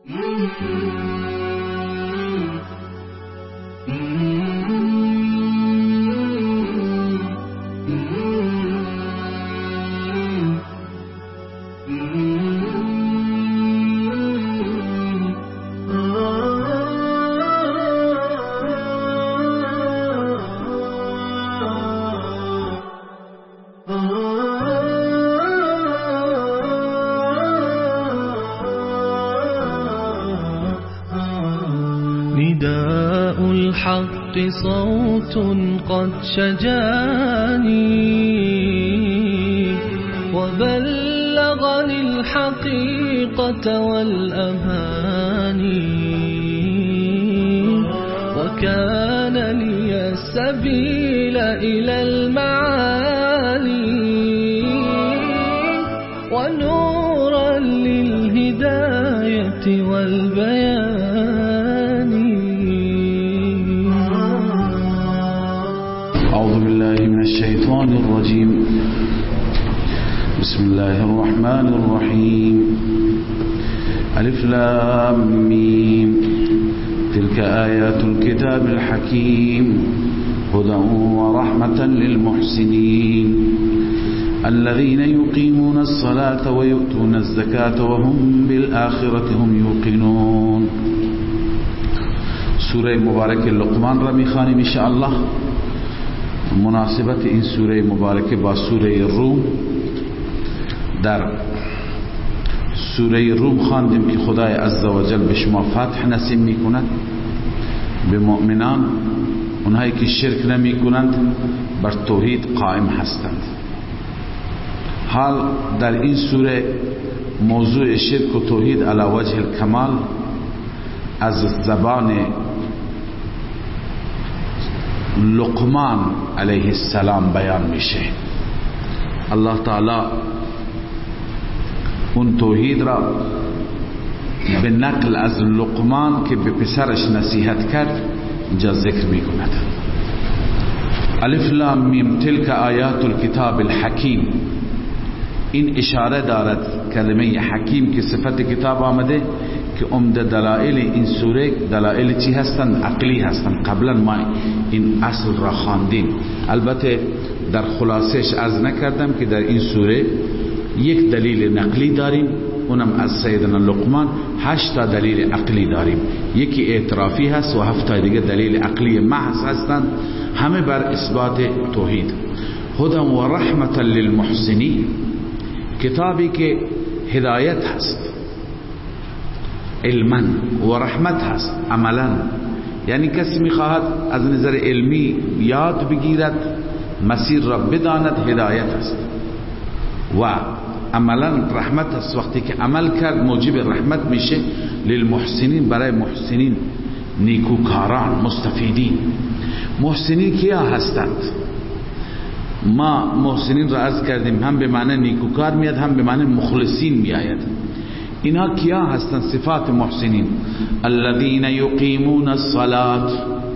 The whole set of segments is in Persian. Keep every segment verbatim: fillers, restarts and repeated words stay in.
نداء الحق صوت قد شجاني وبلغني الحقيقة والأماني وكان لي السبيل إلى المعالي ونورا للهداية والبيان. أعوذ بالله من الشيطان الرجيم. بسم الله الرحمن الرحيم. ألف لام ميم. تلك آيات الكتاب الحكيم هدى ورحمة للمحسنين الذين يقيمون الصلاة ويؤتون الزكاة وهم بالآخرة هم يوقنون. سوره مبارک لقمان را میخوانیم ان شاء الله. مناسبت این سوره مبارکه با سوره روم، در سوره روم خواندیم که خدای عزوجل به شما فتح نصیب میکند، به مؤمنان، اونهایی که شرک نمی کنند، بر توحید قائم هستند. حال در این سوره موضوع شرک و توحید علی وجه الکمال از زبان لقمان علیه السلام بیان میشه. الله تعالی اون توحید را به نقل از لقمان که به پسرش نصیحت کرد اینجا ذکر میکند. الف لام میم تلک آیات الکتاب الحکیم. این اشاره دارد کلمه حکیم که صفت کتاب آمده که عمده دلائل این سوره دلائل چی هستند؟ عقلی هستند. قبلا ما این اصل را خواندیم. البته در خلاصش عرض نکردم که در این سوره یک دلیل نقلی داریم، اونم از سیدنا لقمان. هشت تا دلیل عقلی داریم، یکی اعترافی هست و هفت تا دیگه دلیل عقلی محض هستند، همه بر اثبات توحید. هدى و رحمت للمحسنین، کتابی که هدایت هست علما و رحمت هست عملا. یعنی کسی میخواهد از نظر علمی یاد بگیرد، مسیر را بداند، هدایت است و عملا رحمت است. وقتی که عمل کرد موجب رحمت میشه للمحسنین، برای محسنین، نیکوکاران، مستفیدین. محسنین کیا هستند؟ ما محسنین را عرض کردیم، هم به معنی نیکوکار میاد، هم به معنی مخلصین میآید. اینها کیا هستند؟ صفات محسنین: الذين يقيمون الصلاة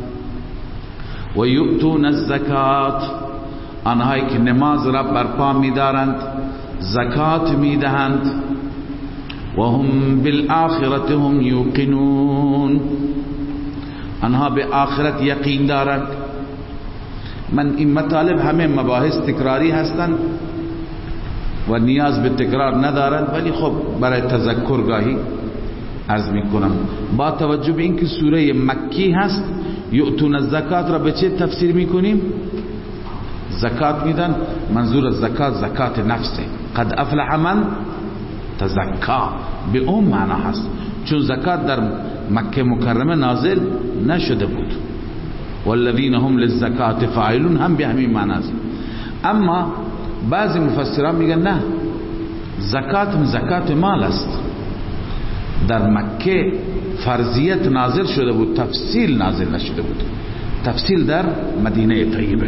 و یؤتون الزکات، آنهایی که نماز را برپا می‌دارند، زکات میدهند. و هم بالآخرة هم یوقنون، آنها به آخرت یقین دارند. من این مطالب همه مباحث تکراری هستند و نیاز به تکرار ندارند، ولی خب برای تذکر گاهی عرض میکنم. با توجه به اینکه سوره مکی هست، یؤتون الزکات را به چه تفسیر میکنیم؟ زکات میدن. منظور از زکات زکات نفسه. قد افلح من تزکا، به اون معنا هست، چون زکات در مکه مکرمه نازل نشده بود. والذین هم للزکات فاعلون هم به همین معنی است. اما بعضی مفسران میگن نه، زکات زکات مال است. در مکه فرضیت نازل شده بود، تفصیل نازل نشده بود. تفصیل در مدینه طیبه.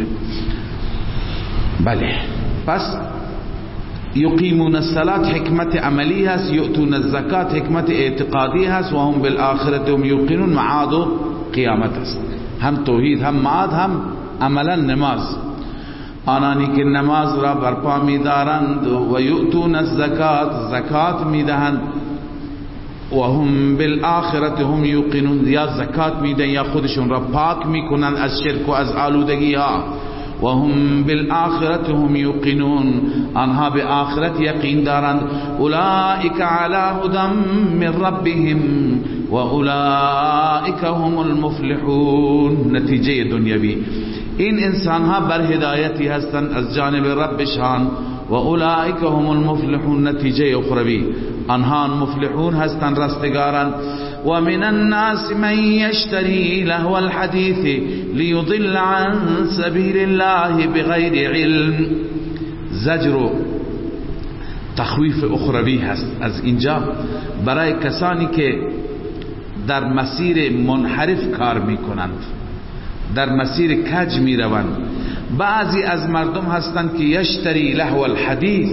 بله، پس یقیمون الصلاة حکمت عملی هست، یؤتون الزکات حکمت اعتقادی هست، و هم بالآخرة هم یوقنون معاد و قیامت است. هم توحید، هم معاد، هم عملا نماز. آنانی که نماز را برپا می دارند و یؤتون الزکات، زکات می دهند، و هم بالآخرة هم یوقنون، یا زکات میدن یا خودشون را پاک میکنن از شرک و از آلودگی ها. و هم بالآخرة هم یوقنون، آنها به آخرت یقین دارند. اولئک علی هدی من ربهم و اولئک هم المفلحون. نتیجه دنیوی، این انسان ها بر هدایتی هستند از جانب ربشان. و اولئک هم المفلحون، نتیجه اخروی، آنها مفلحون هستند، رستگارند. و من الناس من یشتری لهو الحدیث لیضل عن سبیل الله بغیر علم. زجر و تخویف اخروی هست از اینجا برای کسانی که در مسیر منحرف کار میکنند، در مسیر کج میروند. بعضی از مردم هستند که یشتری لهو الحدیث،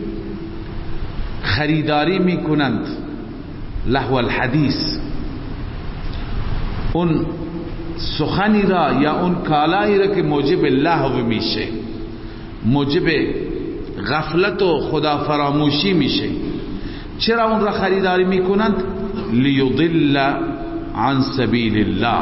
خریداری میکنند لهو الحدیث، اون سخنی را یا اون کالایی را که موجب لهو میشه، موجب غفلت و خدا فراموشی میشه. چرا اون را خریداری میکنند؟ لیضل عن سبیل الله،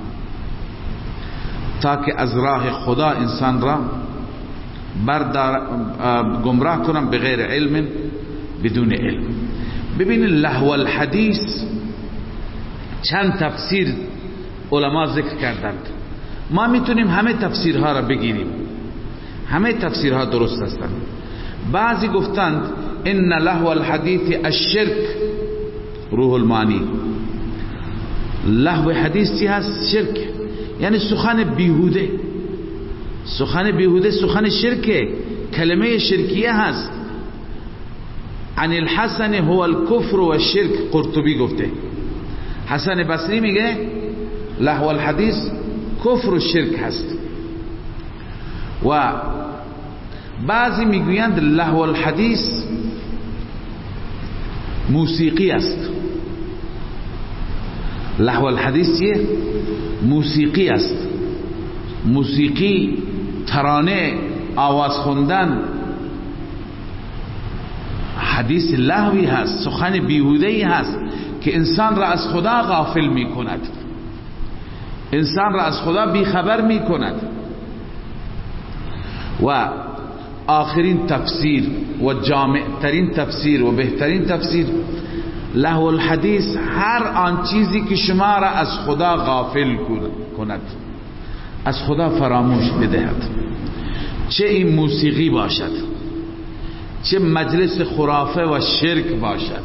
تاکه از راه خدا انسان را بردار گمراه کنن بغیر علم، بدون علم. ببینید لهو الحدیث چند تفسیر علما ذکر کردند. ما میتونیم همه تفسیرها را بگیریم، همه تفسیرها درست هستند. بعضی گفتند ان لهو الحدیث الشرک، روح المانی، لهو حدیث چی هست؟ شرک، یعنی سخن بیهوده. سخن بیهوده سخن شرکه، کلمه شرکیه هست. عن الحسن هو الكفر و الشرک، قرطبی گفته. حسن بصری میگه لهو الحدیث کفر و شرک هست. و بعضی میگویند لهو الحدیث موسیقی است. لهو الحدیث چیه؟ موسیقی است. موسیقی، ترانه، آواز خوندن، حدیث لهوی هست، سخن بیهوده‌ای هست که انسان را از خدا غافل می کند، انسان را از خدا بیخبر می کند. و آخرین تفسیر و جامع ترین تفسیر و بهترین تفسیر، لهو الحدیث هر آن چیزی که شما را از خدا غافل کند، از خدا فراموش بدهد، چه این موسیقی باشد، چه مجلس خرافه و شرک باشد،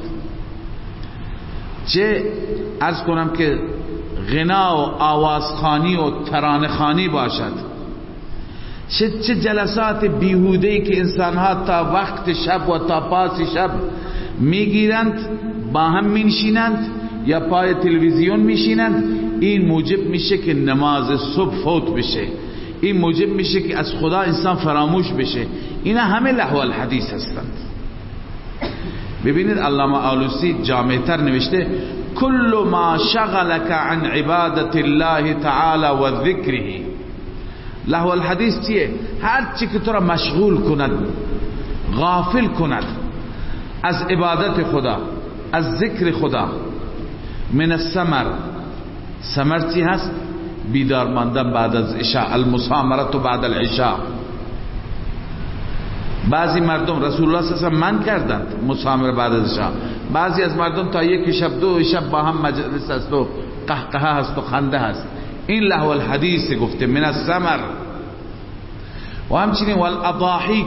چه عرض کنم که غنا و آوازخانی و ترانه‌خوانی باشد، چه چه جلسات بیهوده‌ای که انسانها تا وقت شب و تا پاس شب میگیرند، با هم میشینند یا پای تلویزیون میشینند. این موجب میشه که نماز صبح فوت بشه، این موجب میشه که از خدا انسان فراموش بشه. اینا همه لهو الحدیث هستند. ببینید علامه آلوسی جامعتر نوشته کل ما شغلك عن عبادت الله تعالی و ذکره. لهو الحدیث چیه؟ هر چی که تو را مشغول کند، غافل کند از عبادت خدا، از ذکر خدا. من السمر، سمر چی هست؟ بیدار ماندن بعد از عشاء، المسامرت بعد العشاء. بعضی مردم رسول الله صلی الله علیه و آله من کردند مسامره بعد از عشاء. بعضی از مردم تا یک شب دو شب با هم مجلس است و قهقه هست و خنده هست. این لهو الحدیث گفته. من السمر. و همچنین والاضاحیک،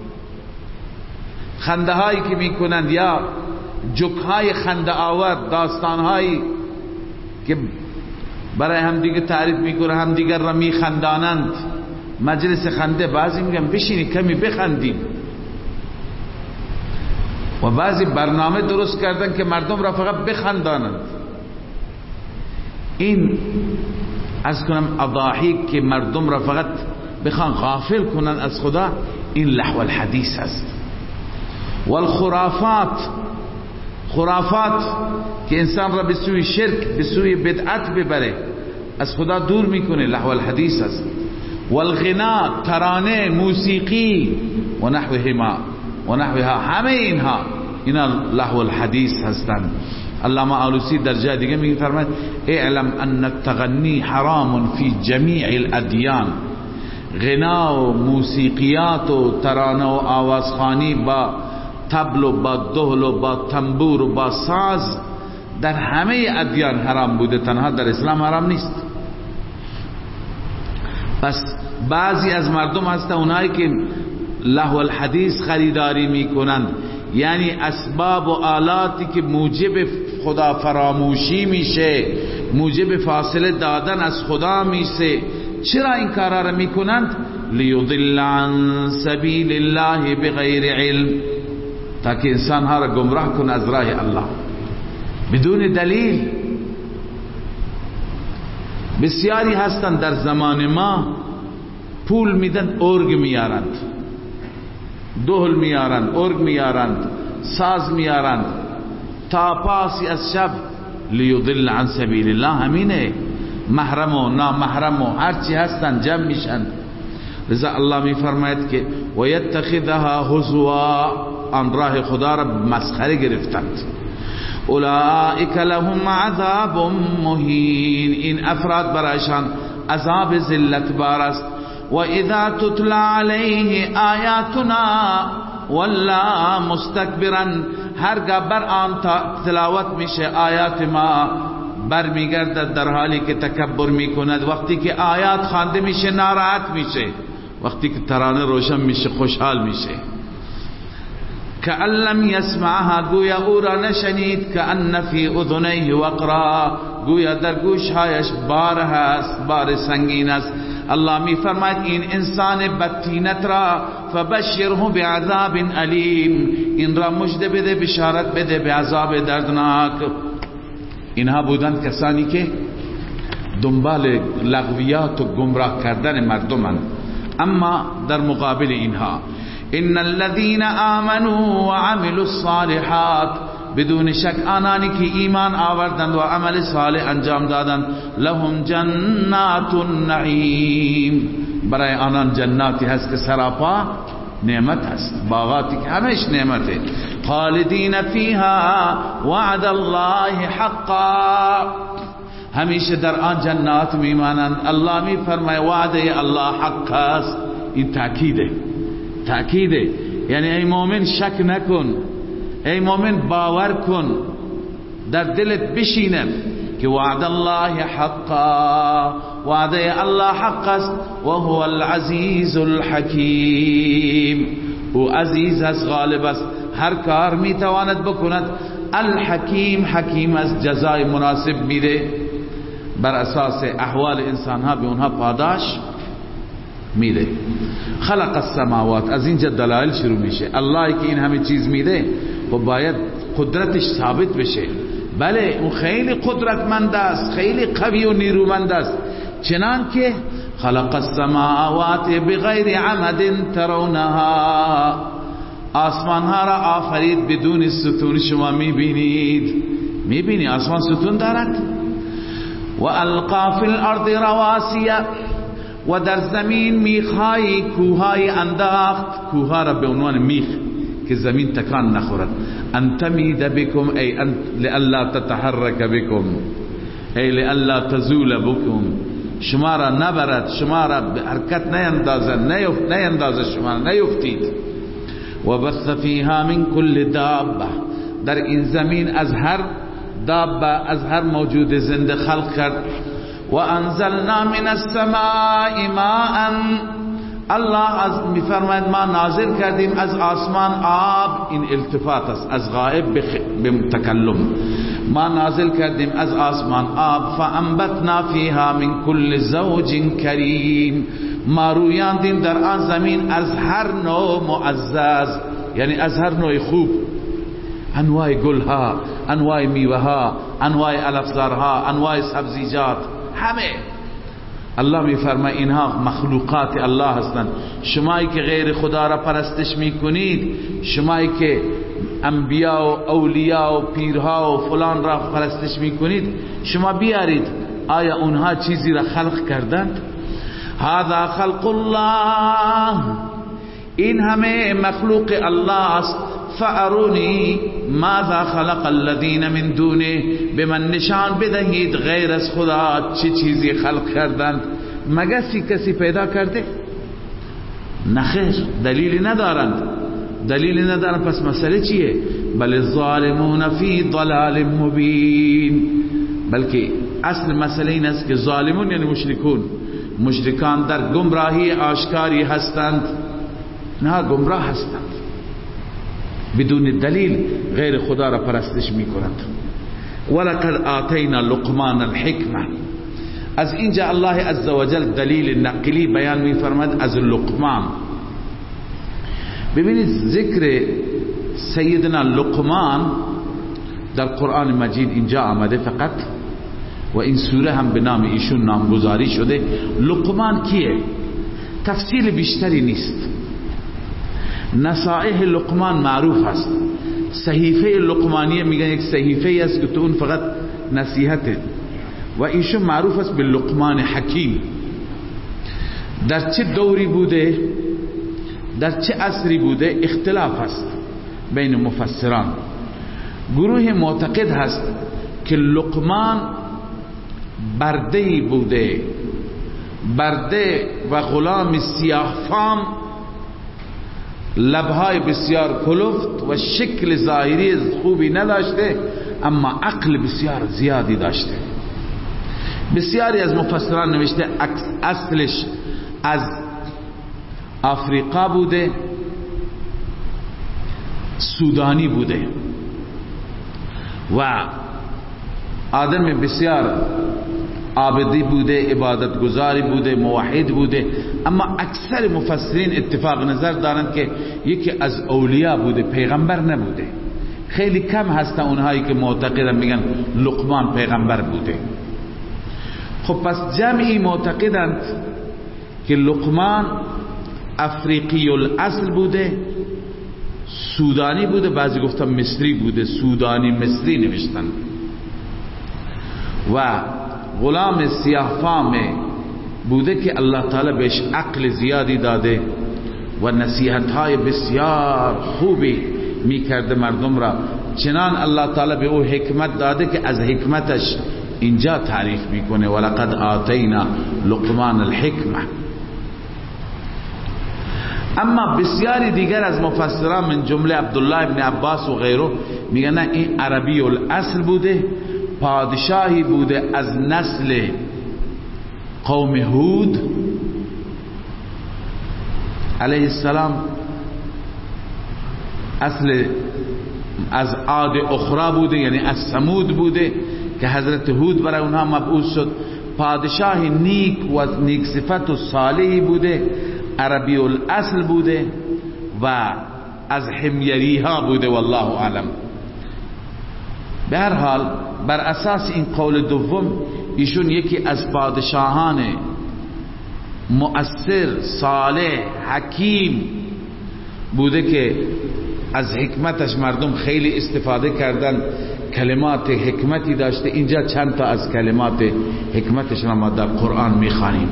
خنده هایی که میکنند یا جوک های خنده آور، داستان هایی که برای هم دیگه تعریف میکنه، هم دیگر را میخندانند، مجلس خنده. بعضی میگن بشینی کمی بخندیم، و بعضی برنامه درست کردن که مردم را فقط بخندانند. این از کنم اضاحیک که مردم را فقط بخوان غافل کنن از خدا، این لهو الحدیث است. والخرافات، خرافات که انسان را به سوی شرک، به سوی بدعت ببره، از خدا دور میکنه، لهو الحدیث است. والغنا، ترانه، موسیقی و نحوهما و نحوها، همه اینها اینا لهو الحدیث هستند. علامه آلوسی در جای دیگه می فرماید اعلم ان التغنی حرام فی جمیع الادیان. غنا و موسیقیات و ترانه و آوازخوانی با طبل و با دهل و با تنبور و با ساز در همه ادیان حرام بوده، تنها در اسلام حرام نیست. پس بعضی از مردم هستن اونایی که لهو الحدیث خریداری میکنن، یعنی اسباب و آلاتی که موجب خدا فراموشی میشه، موجب فاصله دادن از خدا میشه. چرا این کارا رو میکنند؟ لیضل عن سبیل الله بغیر علم، تاکه انسان ها را گمراه کنه از راه الله بدون دلیل. بسیاری هستند در زمان ما پول میدن ارگ میارند، دهل میارند، ارگ میارند، ساز میارند تا پاسی از شب. لیضل عن سبیل الله همینه، محرم و نامحرم و هرچی هستن جمع میشن. لذا الله میفرماید که و یتخذها هزوا، آن راه خدا را مسخره گرفتند. اولئک لهم عذاب مهین، این افراد برایشان عذاب ذلت بار است. و اذا تتلى علیه آیاتنا ولا مستكبرا، هرگاه بر آن تلاوت میشه آیات ما برمیگردد در حالی که تکبر میکند. وقتی که آیات خوانده میشه ناراحت میشه، وقتی که ترانه روشن میشه خوشحال میشه. کأن لم یسمعها، گویا او را نشنید. کأن فی اذنیه وقرا، گویا در گوشهایش بار هست، بار سنگین است. الله می فرماید این انسان بدتینت را فبشره بعذاب علیم، این را مژده بده، بشارت بده به عذاب دردناک. اینها بودند کسانی که دنبال لغویات و گمراه کردن مردمند. اما در مقابل اینها ان الذين آمنوا وعملوا الصالحات، بدون شک آنانی که ایمان آوردند و عمل صالح انجام دادند، لهم جنات النعیم، برای آنان جناتی هست که سراپا نعمت هست، باغاتی که همش نعمته. خالدین فیها وعد الله حقا، همیشه در آن جنات میمانند. الله می فرماید وعده الله حق است. این تأکیده، تأکیده، یعنی ای مومن شک نکن، ای مومن باور کن، در دلت بشینه که وعد الله حقا، وعده الله حق است. و هو العزیز الحکیم، او عزیز است، غالب است، هر کار میتواند بکند. الحکیم، حکیم است، جزای مناسب میده، بر اساس احوال انسان ها به اونها پاداش میده. خلق السماوات، از اینجا دلایل شروع میشه. الله که این همه چیز میده و باید قدرتش ثابت بشه. بله اون خیلی قدرتمند است، خیلی قوی و نیرومند است. چنان که خلق السماوات بغیر عمد ترونها، آسمان ها را آفرید بدون ستون. شما میبینید، میبینی آسمان ستون دارد. و القا فی الارض رواسیه، و در زمین میخهای کوهای انداخت، کوها را به عنوان میخ که زمین تکان نخورد. ان تمید بکم ای ان لئلا تتحرک بکم ای لئلا تزول بکم، شما را نبرد، شما را به حرکت نیندازد، نیندازد، شما نیفتید. و بث فیها من کل دابه، در این زمین از هر دابه، از هر موجود زنده خلق کرد. و انزلنا من السماء ماء، الله از میفرماید ما نازل کردیم از آسمان آب. این التفات است از غائب به متکلم. ما نازل کردیم از آسمان آب. فانبتنا فیها من کل زوج کریم، ما رویاندیم در آن زمین از هر نوع معزز، یعنی از هر نوع خوب، انواع گلها، انواع میوهها، انواع علفزارها، انواع سبزیجات، همه. الله میفرماید اینها مخلوقات الله هستند. شمایی که غیر خدا را پرستش میکنید، شمایی که انبیا و اولیاء و پیرها و فلان را پرستش میکنید، شما بیارید آیا اونها چیزی را خلق کردند؟ هذا خلق الله، این همه مخلوق الله است. فارونی، ماذا خلق الذین من دونه، به من نشان بدهید غیر از خدا چه چیزی خلق کردند. مگسی کسی پیدا کرده؟ نخیر، دلیلی ندارند. دلیلی ندارند. پس مسئله چیه؟ بل الظالمون فی ضلال مبین. بلکه اصل مسئله این است که ظالمون یعنی مشرکون، مشرکان در گمراهی آشکاری هستند. نه، گمراه هستند، بدون دلیل غیر خدا را پرستش می کنند. ولقد آتینا لقمان الحکمه. از اینجا الله عزوجل دلیل نقلی بیان می فرماد از لقمان. ببینید ذکر سیدنا لقمان در قرآن مجید اینجا آمده فقط، و این سوره هم به نام ایشون نامگذاری شده. لقمان کیه؟ تفصیل بیشتری نیست. نصائح لقمان معروف است. صحیفه لقمانیه میگن یک صحیفه است که تو اون فقط نصیحته، و ایشون معروف است به لقمان حکیم. در چه دوری بوده، در چه عصری بوده اختلاف است بین مفسران. گروه معتقد هست که لقمان برده بوده، برده و غلام سیاه فام، لبهای بسیار کلفت و شکل ظاهری خوبی نداشته، اما عقل بسیار زیادی داشته. بسیاری از مفسران نوشته اصلش از آفریقا بوده، سودانی بوده و آدم بسیار عابدی بوده، عبادت گزاری بوده، موحد بوده. اما اکثر مفسرین اتفاق نظر دارند که یکی از اولیاء بوده، پیغمبر نبوده. خیلی کم هستن اونهایی که معتقدن میگن لقمان پیغمبر بوده. خب پس جمعی معتقدند که لقمان افریقی الاصل بوده، سودانی بوده، بعضی گفتن مصری بوده، سودانی مصری نوشتن، و غلام سیاه فام بوده که الله تعالی بهش عقل زیادی داده و نصیحت های بسیار خوبی میکرده مردم را. چنان الله تعالی به او حکمت داده که از حکمتش اینجا تعریف میکنه ولقد آتینا لقمان الحکمه. اما بسیاری دیگر از مفسران من جمله عبدالله ابن عباس و غیره میگن این عربی الاصل بوده، پادشاهی بوده از نسل قوم هود علیه السلام، اصل از عاد اخرى بوده، یعنی از ثمود بوده که حضرت هود برای اونها مبعوث شد. پادشاه نیک و نیک صفت و صالحی بوده، عربی الاصل بوده و از حمیری ها بوده، والله اعلم. به هر حال بر اساس این قول دوم ایشون یکی از پادشاهان مؤثر، صالح، حکیم بوده که از حکمتش مردم خیلی استفاده کردن، کلمات حکمتی داشته. اینجا چند تا از کلمات حکمتش را ما در قرآن میخوانیم.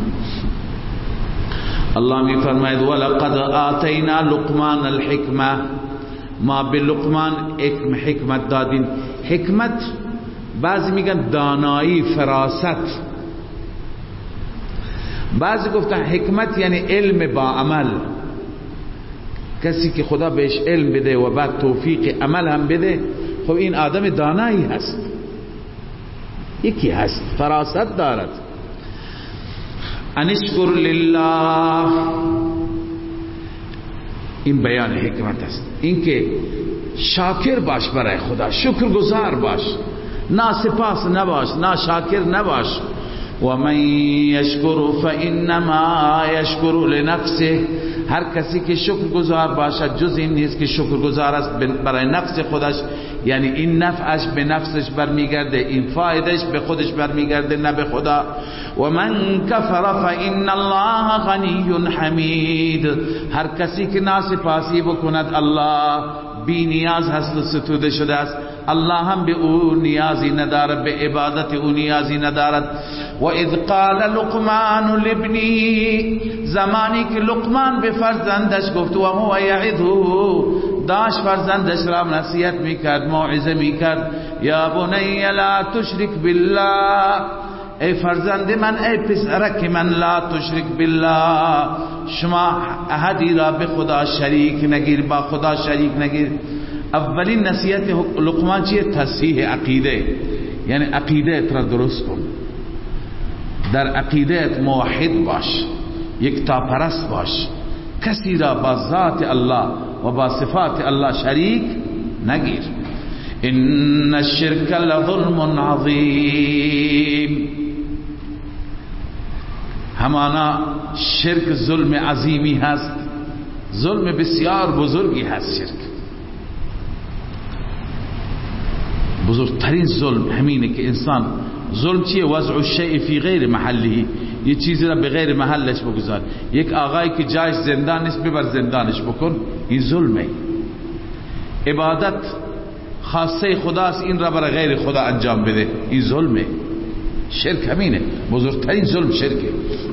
الله میفرماید ولقد آتینا لقمان الحکمه، ما به لقمان حکمت دادیم. حکمت بعضی میگن دانایی، فراست، بعضی گفتن حکمت یعنی علم با عمل. کسی که خدا بهش علم بده و بعد توفیق عمل هم بده، خب این آدم دانایی هست، یکی هست، فراست دارد. انشکر لله، این بیان حکمت است. این که شاکر باش برای خدا، شکر گزار باش، ناسپاس نباش، ناشاکر نباش. و من یشکر فانما یشکر لنفسه، هر کسی که شکر گزار باشد جز این نیست که شکر گزار است برای نفس خودش، یعنی این نفعش به نفسش برمیگرده، این فایدهش به خودش برمیگرده، نه به خدا. و من کفر فان الله غنی حمید، هر کسی که ناسپاسی بکند الله بی نیاز هست و ستوده شده است، الله هم به او نیازی ندارد، به عبادت او نیازی ندارد. و اذ قال لقمان لابنه، زمانی که لقمان به فرزندش گفت و هو یعظه، داشت فرزندش را نصیحت میکرد، موعظه میکرد، یا بنی لا تشرک بالله، ای فرزند من، ای پسرک من، لا تشرک بالله، شما احدی را به خدا شریک نگیر، با خدا شریک نگیر. اولین نصیحت لقمان چیه؟ تصحیح عقیده، یعنی عقیده را درست کن، در عقیده موحد باش، یک تا پرست باش، کسی را با ذات الله و با صفات الله شریک نگیر. ان الشرک لظلم عظیم، همانا شرک ظلم عظیمی هست، ظلم بسیار بزرگی هست. شرک بزرگترین ظلم همینه که انسان، ظلم چیه؟ وضع الشیء فی غیر محله، یه چیزی را به غیر محلش بگذار. یک آقایی که جایش زندان نیست ببر زندانش بکن، این ظلمه. عبادت خاصه خداست، این را برای غیر خدا انجام بده، این ظلمه. شرک همینه، بزرگترین ظلم شرکه.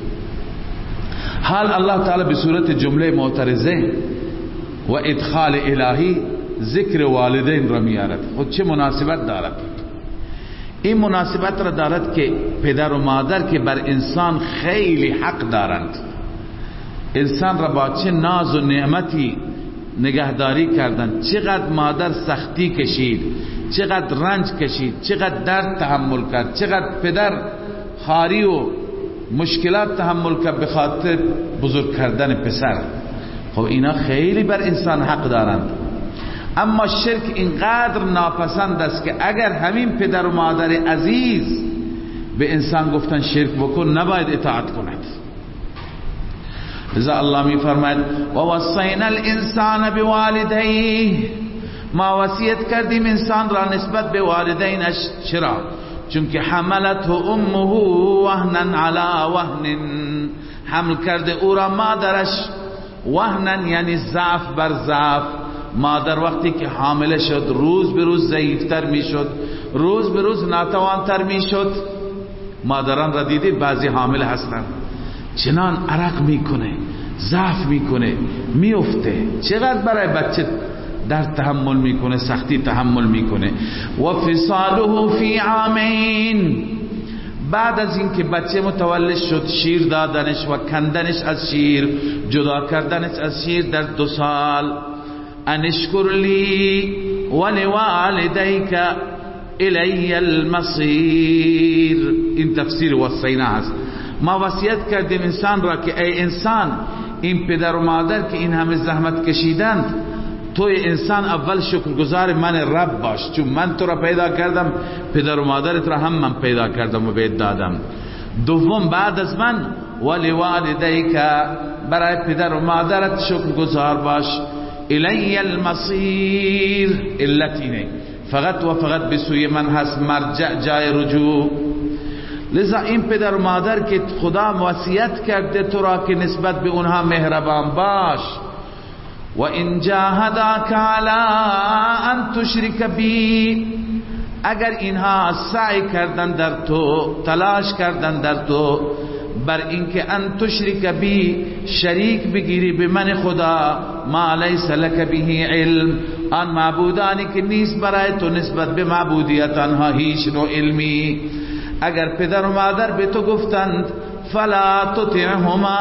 حال الله تعالی به صورت جمله معترضه و ادخال الهی ذکر والدین را میارد. خود چه مناسبت دارد؟ این مناسبت را دارد که پدر و مادر که بر انسان خیلی حق دارند، انسان را با چه ناز و نعمتی نگهداری کردند، چقدر مادر سختی کشید، چقدر رنج کشید، چقدر درد تحمل کرد، چقدر پدر خاری و مشکلات تحمل کرد به خاطر بزرگ کردن پسر. خب اینا خیلی بر انسان حق دارند. اما شرک اینقدر ناپسند است که اگر همین پدر و مادر عزیز به انسان گفتن شرک بکن، نباید اطاعت کند. لذا الله می فرماید و وصینا الانسان بوالدیه، ما وصیت کردیم انسان را نسبت به والدینش. چرا؟ چون که حملته امه وهنا علی وهن، حمل کرده او را مادرش وهنا یعنی ضعف بر ضعف. مادر وقتی که حامله شد روز به روز ضعیفتر می شد، روز به روز ناتوانتر می شد. مادران را دیدید بعضی حامله هستند چنان عرق میکنه، ضعف میکنه، میفته، چقدر برای بچه در تحمل میکنه، سختی تحمل میکنه. و فصاله فی عامین، بعد از اینکه بچه متولد شد شیر دادنش و کندنش از شیر، جدا کردنش از شیر در دو سال. انشکر لی ولوالدیک الی المصیر، این تفسیر وصینا هست. ما وصیت کردیم انسان را که ای انسان، این پدر و مادر که این همه زحمت کشیدند، توی انسان اول شکرگزار من رب باش، چون من تو را پیدا کردم، پدر و مادرت را هم من پیدا کردم و بهت دادم. دوم بعد از من ولوالدیک، برای پدر و مادرت شکرگزار باش. الی المصیر، علت اینه فقط و فقط به سوی من هست مرجع، جای رجوع. لذا این پدر و مادر که خدا وصیت کرده تو را که نسبت به اونها مهربان باش. و ان جاهداک علی ان تشرک بی، اگر اینها سعی کردن در تو، تلاش کردن در تو بر اینکه ان تشرک بی، شریک بگیری به من خدا، ما لیس لک به علم، آن معبودانی که نیست برای تو نسبت به معبودیت آنها هیچ نوع علمی. اگر پدر و مادر به تو گفتند فلا تطعهما،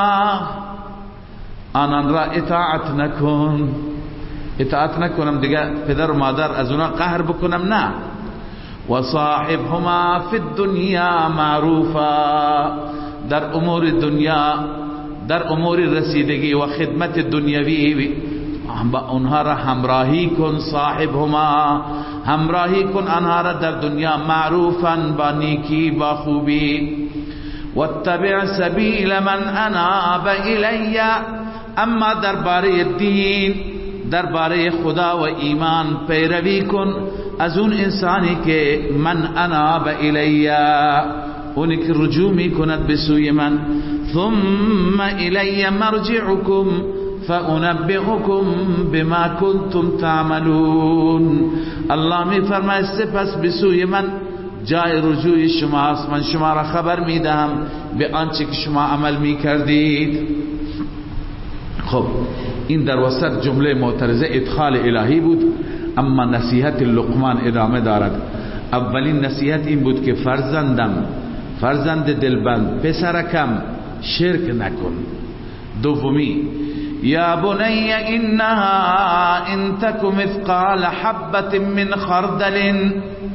آنان را اطاعت نکن. اطاعت نکنم دیگه پدر و مادر از اونا قهر بکنم، نه. و صاحبهما فی الدنیا معروفا، در امور دنیا، در امور رسیدگی و خدمت دنیوی با اونها را همراهی کن. صاحبهما، همراهی کن آنها را در دنیا، معروفا، با نیکی، با خوبی. واتبع سبیل من اناب الی، اما درباره دین، درباره خدا و ایمان پیروی کن از اون انسانی که من اناب الی، اونی که رجوع می کند به سوی من. ثم الی مرجعکم فانبئکم بما کنتم تعملون، الله می فرماید سپس به سوی من جای رجوع شماست، من شما را خبر می دهم به آنچه که شما عمل می کردید. خب این در وسط جمله معترضه ادخال الهی بود، اما نصیحت لقمان ادامه دارد. اولین نصیحت این بود که فرزندم، فرزند دلبند، پسرکم شرک نکن. دومی یا بنی انها ان تک مثقال حبة من خردل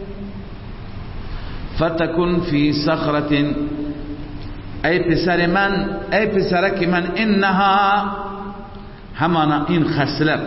فتكن فی صخرة، ای پسر من، ای پسرک من، انها همانا این خصلت،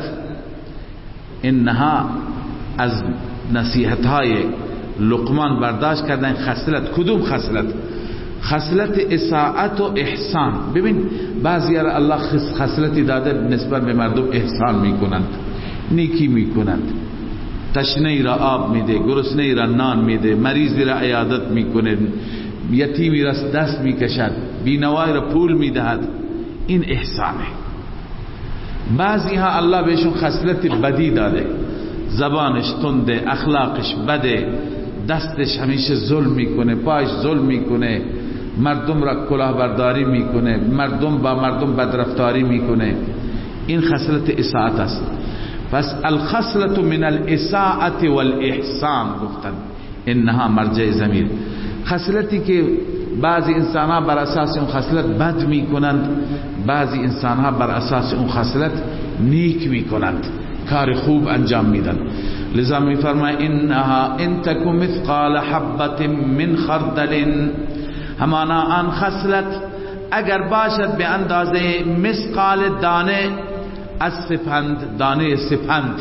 انها از نصیحت های لقمان برداشت کردن. خصلت کدوم خصلت؟ خصلت اساعت و احسان. ببین بعضی را الله خصلتی داده نسبت به مردم احسان میکنند، نیکی میکنند، تشنه را آب میده، گرسنه را نان میده، مریضی را عیادت میکنه، یتیمی را دست میکشد، بینوای را پول میدهد. این احسانه. بعضی ها الله بهشون خصلت بدی داده، زبانش تنده، اخلاقش بده، دستش همیشه ظلم میکنه، پایش ظلم میکنه، مردم را کلاهبرداری میکنه، مردم با مردم بدرفتاری میکنه. این خصلت اساءت است. پس الخصلت من الاساءت والاحسان گفتن انها مرجع ضمیر. خصلتی که بعضی انسان ها بر اساس اون خصلت بد میکنند، بعضی انسان ها بر اساس اون خصلت نیک میکنند، کار خوب انجام میدن. لذا میفرماید انها ان تک مثقال حبة من خردل، همانا آن خصلت اگر باشد به اندازه مثقال دانه از سپند، دانه سپند.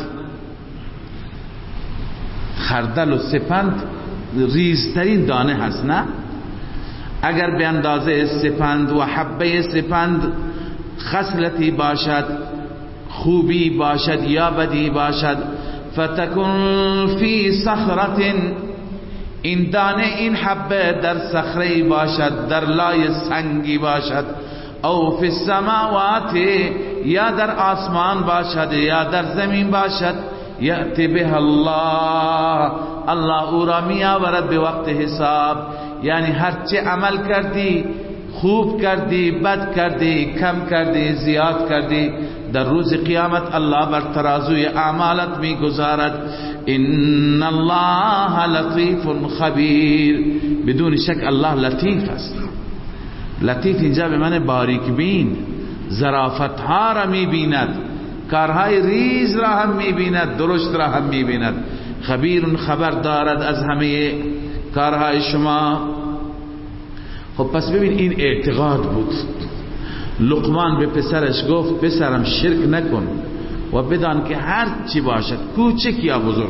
خردل و سپند ریزترین دانه هست نه؟ اگر به اندازه سپند و حبه سپند خصلتی باشد، خوبی باشد یا بدی باشد، فتکن فی صخرة، این دانه این حبه در صخره باشد، در لای سنگی باشد، او فی السماوات، یا در آسمان باشد یا در زمین باشد، یأتی به الله، الله او را می آورد به وقت حساب. یعنی هرچه عمل کردی، خوب کردی، بد کردی، کم کردی، زیاد کردی، در روز قیامت الله بر ترازوی اعمالت می گذارد. ان الله لطیف خبیر، بدون شک الله لطیف است. لطیف اینجا به معنی باریک بین، ظرافت ها را می بیند، کارهای ریز را هم می بیند، درشت را هم می بیند. خبیر خبر دارد از همه کارهای شما. خب پس ببین این اعتقاد بود. لقمان به پسرش گفت پسرم شرک نکن و بدان که هر چی باشد کوچک یا بزرگ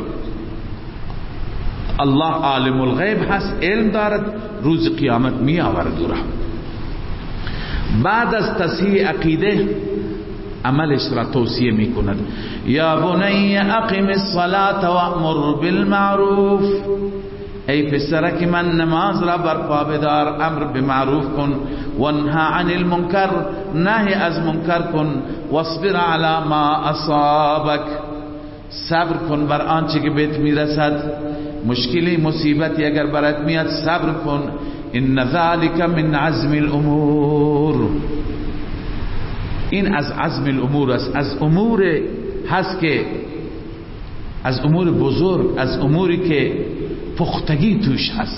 الله عالم الغیب هست، علم دارد، روز قیامت می آورد او را. بعد از تصحیح عقیده عملش را توصیه می کند. یا بنی اقم الصلاة وامر بالمعروف، ای پسرک من نماز را برپا بدار، امر به معروف کن، وانها عن المنکر، نهی از منکر کن، واصبر علی ما اصابک، صبر کن بر آنچه که بهت میرسد. مشکلی مصیبتی اگر برات میاد صبر کن. ان ذلك من عزم الامور، این از عزم الامور است، از امور هست که از امور بزرگ، از اموری که پختگی توش هست.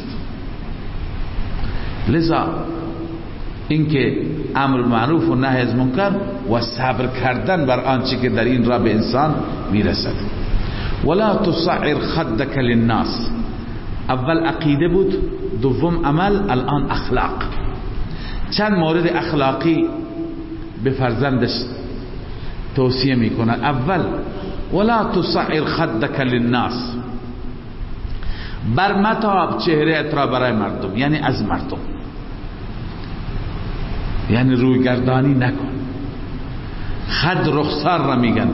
لذا اینکه امر معروف و نهی از منکر و صبر کردن بر آنچه که در این را به انسان میرسد. ولا تصعر خدك للناس، اول عقیده بود، دوم عمل، الان اخلاق. چند مورد اخلاقی به فرزندش توصیه میکنه. اول ولا تصعر خدك للناس، بر متاب چهره ات را برای مردم، یعنی از مردم، یعنی روی گردانی نکن. خد رخسار را میگند.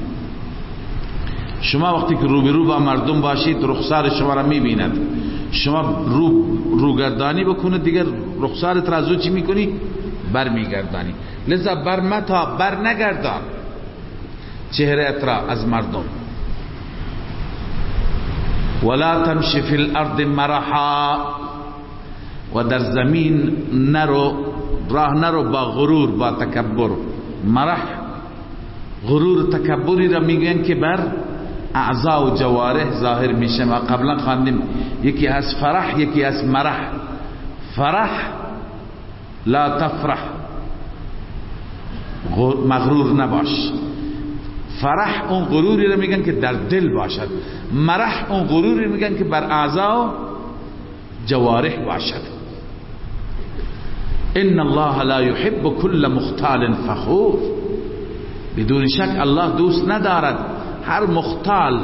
شما وقتی که روبرو با مردم باشید رخسار شما را میبیند. شما رو روگردانی بکنید دیگر رخسارت را زو چی میکنی؟ بر میگردانی. لذا بر متاب، بر نگردان چهره ات را از مردم. ولا تمشي في الارض مرحا، و در زمین نرو، راه نرو با غرور، با تکبر. مرح غرور تکبری را میگن که بر اعضا و جوارح ظاهر میشه. ما قبلا خواندیم یکی از فرح، یکی از مرح. فرح لا تفرح، مغرور نباش. فرح اون غروری را میگن که در دل باشد، مرح اون غروری میگن که بر اعضا و جوارح باشد. ان الله لا يحب كل مختال فخور، بدون شک الله دوست ندارد هر مختال.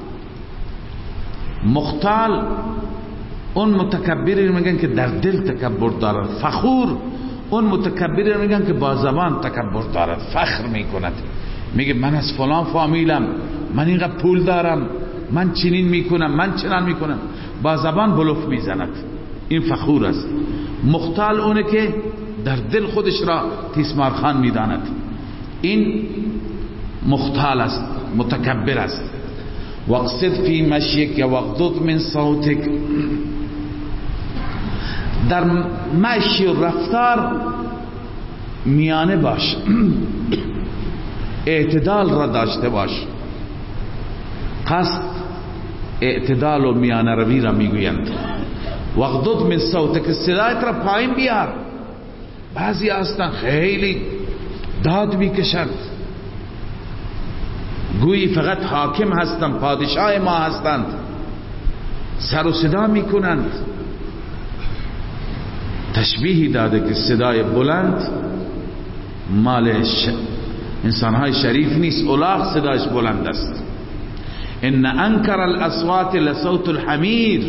مختال اون متکبری میگن که در دل تکبر دارد. فخور اون متکبری میگن که با زبان تکبر دارد، فخر میکند، میگه من از فلان فامیلم، من اینقدر پول دارم، من چنین میکنم، من چنان میکنم، با زبان بلوف میزند. این فخور است. مختال اونه که در دل خودش را تیسمارخان میداند، این مختال است، متکبر است. واقصد فی مشیک واغضض من صوتک، در مشی و رفتار میانه باش، اعتدال را داشته باش. قصد اعتدال و میانه روی را میگویند. واغضض من صوتک، صدایت را پایین بیار. بعضی هستند خیلی داد میکشند، گویی فقط حاکم هستند، پادشاه ما هستند، سر و صدا میکنند. تشبیهی داده که صدای بلند مال ش... انسانهای شریف نیست، الاغ صدایش بلند است. ان انکر الاصوات لصوت الحمیر،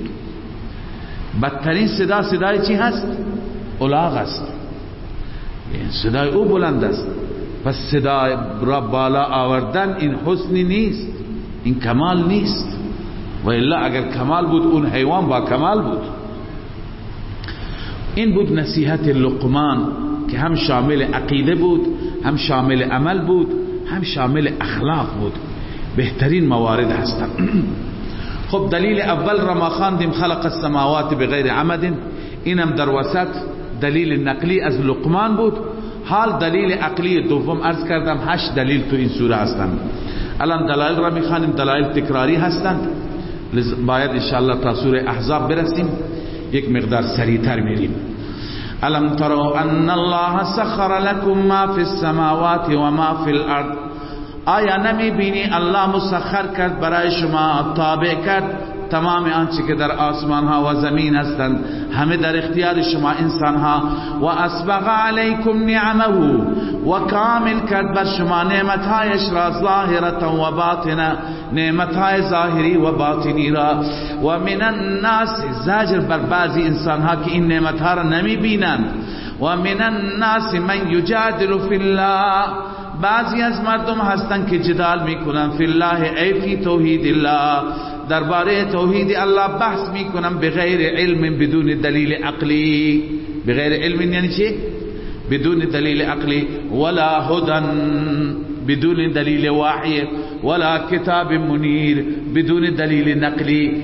بدترین صدا صدای چی هست؟ الاغ است. این صدای او بلند است، پس صدای را بالا آوردن این حسنی نیست، این کمال نیست. و الا اگر کمال بود اون حیوان با کمال بود. این بود نصیحت لقمان که هم شامل عقیده بود، هم شامل عمل بود، هم شامل اخلاق بود. بهترین موارد هستند. خب دلیل اول را ما خواندیم، خلق السماوات بغیر عمد، اینم در وسط دلیل نقلی از لقمان بود. حال دلیل عقلی دوم عرض کردم، هشت دلیل تو این سوره هستند. الان دلایل را میخوانیم، دلایل تکراری هستند، باید انشاءالله تا سوره احزاب برسیم، یک مقدار سریعتر میریم. الم تروا ان الله سخر لكم ما في السماوات وما في الارض، آیا نمی بینی الله مسخر کرد برای شما، تابع کرد تمام آنچه که در آسمان ها و زمین هستند، همه در اختیار شما انسان ها. و اسبغ علیکم نعمه، و کامل کرد بر شما نعمت هایش را، ظاهرتا و باطنا، نعمت های ظاهری و باطنی را. و من الناس، زاجر بر بعضی انسان ها که این نعمت ها را نمی بینند. و من الناس من یجادل فی الله، بعضی از مردم هستند که جدال میکنن فی الله، ای فی توحید الله، درباره توحید الله بحث میکنن، بغیر علم، بدون دلیل عقلی. بغیر علم یعنی چی؟ بدون دلیل عقلی. ولا هدن، بدون دلیل وحی. ولا کتاب منیر، بدون دلیل نقلی.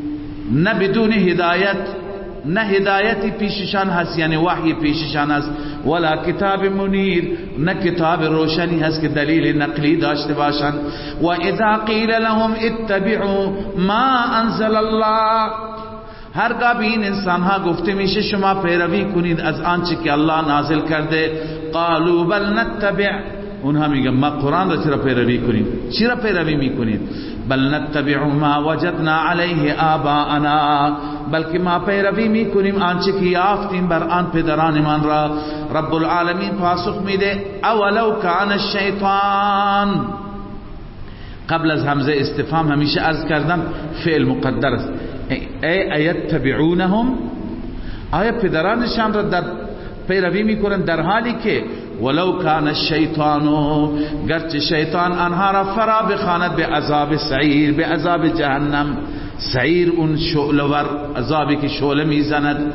نه بدون هدایت، نه هدایتی پیششان هست یعنی وحی پیششان هست. ولا کتاب منیر، نه کتاب روشنی هست که دلیل نقلی داشته باشند. و اذا قیل لهم اتبعوا ما انزل الله، هرگاه به این انسان ها گفته میشه شما پیروی کنید از آنچه که الله نازل کرده، قالوا بل نتبع، اونها میگن ما قرآن را چرا پیروی کنیم؟ چرا پیروی میکنید؟ بل نتبع ما وجدنا علیه آباءنا، بلکه ما پیروی میکنیم آنچه که یافتیم بر آن پدرانمان را. رب العالمین پاسخ میده اولو کان الشیطان، قبل از همزه استفهام همیشه عرض کردم فعل مقدر است. ای ایتبعونهم، آیا پدرانشان را در پیروی میکنن، در حالی که ولو کان الشیطان، گرچه شیطان آنها را فرا بخواند به عذاب سعیر، به عذاب جهنم. سعیر اون شعله‌ور عذابی که شعله میزند.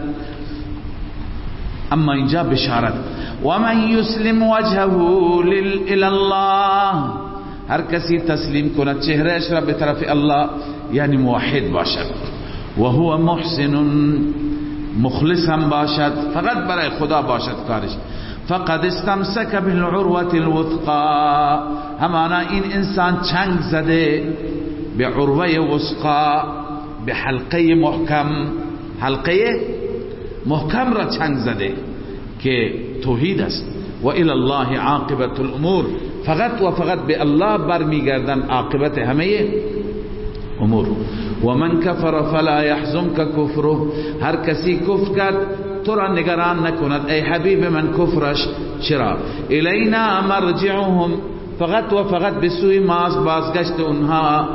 اما اینجا بشارت و من یسلم وجهه الی الله، هر کسی تسلیم کند چهرهش را به طرف الله، یعنی موحد باشد، و هو محسن، مخلص هم باشد، فقط برای خدا باشد کارش. فقد استمسك بالعروة الوثقا، همانا این انسان چنگ زده به عروه وثقا، به حلقه محکم، حلقه محکم را چنگ زده که توحید است. و الی الله عاقبت الامور، فقط و فقط به الله برمیگردن عاقبت همه امور. و من کفر فلا یحزنک کفره، هر کسی کفر کرد تو را نگران نکند ای حبیب من کفرش. چرا؟ الینا مرجعهم، فقط و فقط به سوی ماست بازگشت اونها.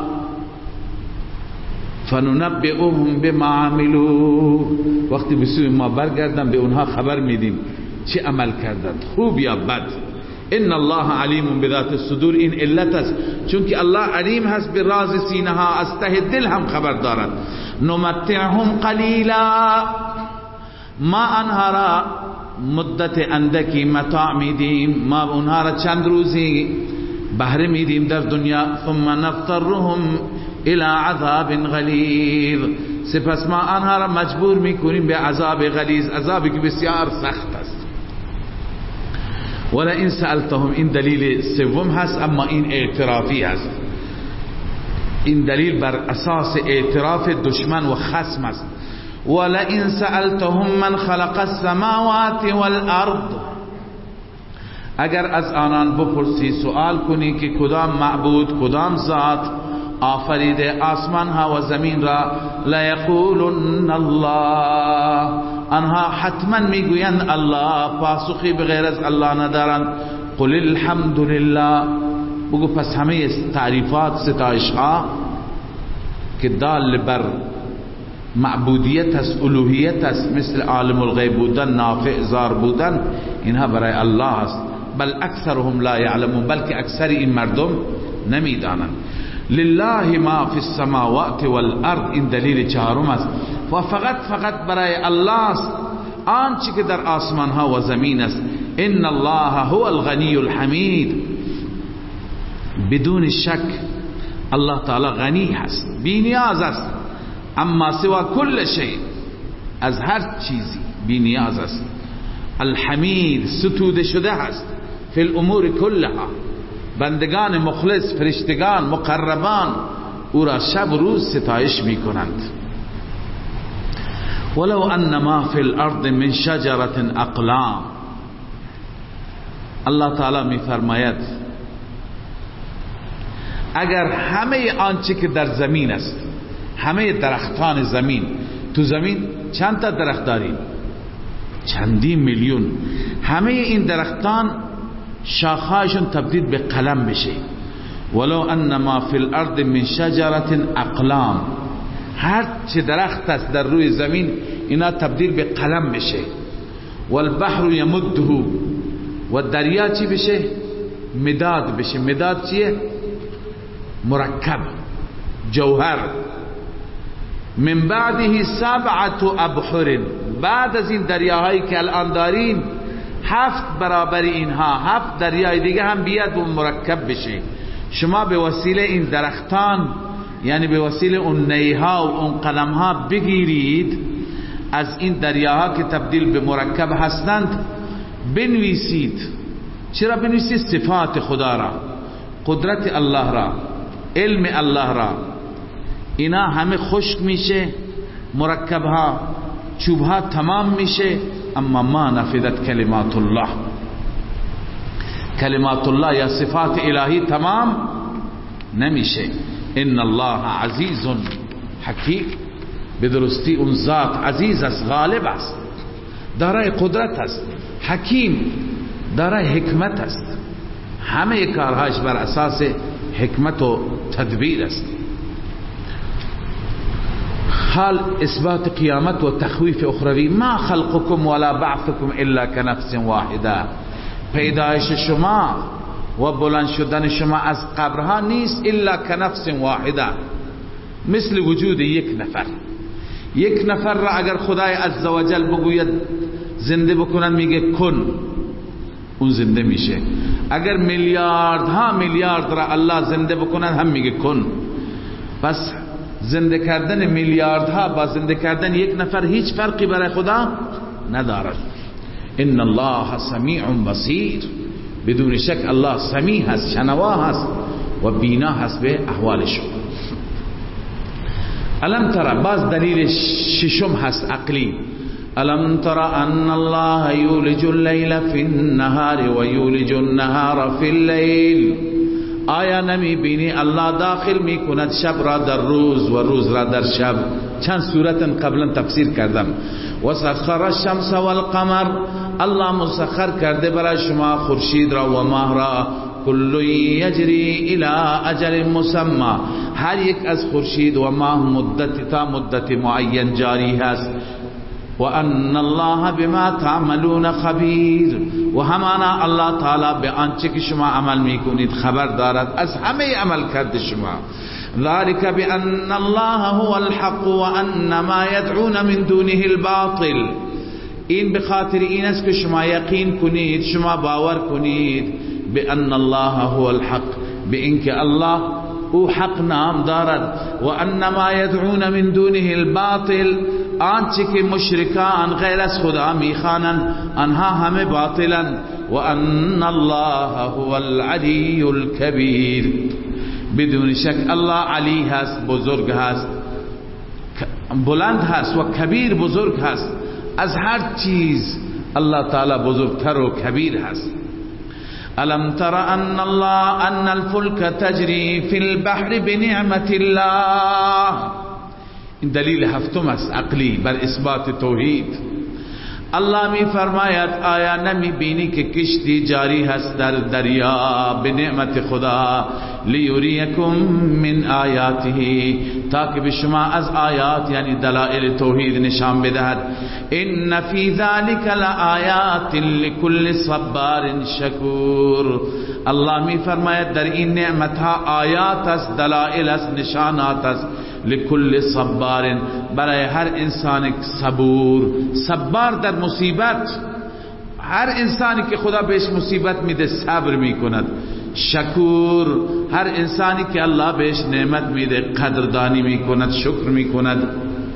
فننبئهم بما عملوا، وقتی به سوی ما برگردن به اونها خبر میدیم چه عمل کردند، خوب یا بد. ان الله علیم بذات الصدور، این علت است چون که الله علیم هست به راز سینه ها، از ته دل هم خبر دارد. نمتعهم قلیلا، ما آنها را مدت اندکی متاع میدیم، ما اونها را چند روزی بهره میدیم در دنیا. ثم نضطرهم الى عذاب غلیظ، سپس ما آنها را مجبور میکنیم به عذاب غلیظ، عذابی که بسیار سخت است. ولئن سألتهم، این دلیل سوم هست، اما این اعترافی هست. این دلیل بر اساس اعتراف دشمن و خصم است. ولئن سألتهم من خلق السماوات والارض، اگر از آنان بپرسی سوال کنی که کدام معبود، کدام ذات آفریده آسمان ها و زمین را، لیقولن الله، آنها حتما میگویند الله، پاسخی بغیر از الله ندارند. قل الحمد لله، بگو پس همه تعریفات، ستایش ها که دال بر معبودیت است، الوهیت است، مثل عالم الغیب بودن، نافع زار بودن، اینها برای الله است. بل اکثرهم لا یعلمون، بلکه اکثر این مردم نمیدانند. لله ما فی السماوات والارض، این دلیل چهارم است. و فقط فقط برای الله است آنچه که در آسمان ها و زمین است. ان الله هو الغنی الحمید، بدون شک الله تعالی غنی هست، بی نیاز است. اما سوا کل شیء، از هر چیزی بی نیاز است. الحمید، ستوده شده هست. فی الامور کلها، بندگان مخلص، فرشتگان، مقربان او را شب روز ستایش می کنند. ولو ان ما فی الارض من شجرة اقلام، الله تعالی می فرماید اگر همه آنچه که در زمین است، همه درختان زمین، تو زمین چند تا درخت داریم؟ چندین میلیون. همه این درختان شاخهایشون تبدیل به قلم بشه. ولو ان ما فی الارض من شجرة اقلام، هر چه درخت است در روی زمین اینا تبدیل به قلم بشه. والبحر یمده، و دریا چی بشه؟ مداد بشه. مداد چیه؟ مرکب، جوهر. من بعده سبعة ابحر، بعد از این دریاهایی که الان داریم هفت برابر اینها، هفت دریای دیگه هم بیاد و مرکب بشه. شما به وسیله این درختان، یعنی به وسیله اون نیها و اون قلمها بگیرید، از این دریاها که تبدیل به مرکب هستند بنویسید. چرا بنویسید؟ صفات خدا را، قدرت الله را، علم الله را. اینا همه خشک میشه، مرکبها، چوبها تمام میشه، اما ما نفذت کلمات الله، کلمات الله یا صفات الهی تمام نمیشه. ان الله عزیز حکیم، به درستی اون ذات عزیز است، غالب است، دارای قدرت است، حکیم، دارای حکمت است. همه کارهاش بر اساس حکمت و تدبیر است. حال اثبات قیامت و تخویف اخروی. ما خلقكم ولا بعثكم الا كنفس واحده، پیدایش شما و بلند شدن شما از قبرها نیست الا کنفس واحده، مثل وجود یک نفر. یک نفر را اگر خدای عزوجل بگوید زنده بکنن میگه کن، اون زنده میشه. اگر میلیاردها میلیارد را الله زنده بکنن هم میگه کن. پس زنده کردن میلیاردها با زنده کردن یک نفر هیچ فرقی برای خدا ندارد. ان الله سمیع بصیر، بدون شک الله سمیع هست، شنوا هست و بینا هست به احوال شما. الم ترى، باز دلیل ششم هست عقلی. الم ترى ان الله یولج اللیل فی النهار و یولج النهار فی اللیل، آیا نمی بینی الله داخل می کند شب را در روز و روز را در شب؟ چند صورت قبلا تفسیر کردم. و سخر الشمس والقمر، الله مسخر کرده برای شما خورشید را و ماه را، کل یجری الی اجل مسمى، هر یک از خورشید و ماه مدت تا مدت معین جاری هست. و ان الله بما تعملون خبیر، و همانا الله تعالی به آنچه که شما عمل میکنید خبر دارد از همه عمل کرده شما. ذلك بأن الله هو الحق وأن ما يدعون من دونه الباطل، این بخاطر این است که شما یقین کنید، شما باور کنید بأن الله هو الحق، به اینکه الله او حق نام دارد، و ان ما يدعون من دونه الباطل، آنچه که مشرکان غیر از خدا میخوانند آنها همه باطلند. و ان الله هو العلی الکبیر، بدون شک الله علی هست، بزرگ هست، بلند هست و کبیر بزرگ هست، از هر چیز الله تعالی بزرگتر و کبیر هست. الم تر ان الله ان الفلك تجری فی البحر بنعمت الله، این دلیل هفتم است عقلی بر اثبات توحید. الله می فرماید آیا نمی بینی که کشتی جاری هست در دریا به نعمت خدا، لیوریکم من آیاته، تاکه به شما از آیات یعنی دلائل توحید نشان بدهد. ان فی ذلک لآیات لکل صبار شکور، الله می فرماید در این نعمت ها آیات است، دلائل است، نشانات است، لکل صبار، برای هر انسان صبور. صبار در مصیبت، هر انسانی که خدا بهش مصیبت میده صبر میکند. شکور، هر انسانی که الله بهش نعمت میده قدردانی میکند، شکر میکند.